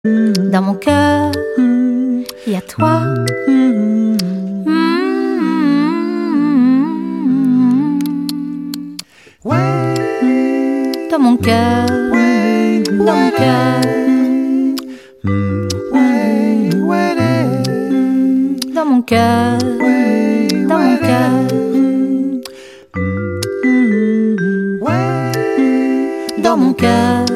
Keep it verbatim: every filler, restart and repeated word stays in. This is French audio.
Dans mon cœur, il y a toi. Dans mon cœur, dans mon cœur, dans mon cœur, dans mon cœur, dans mon cœur.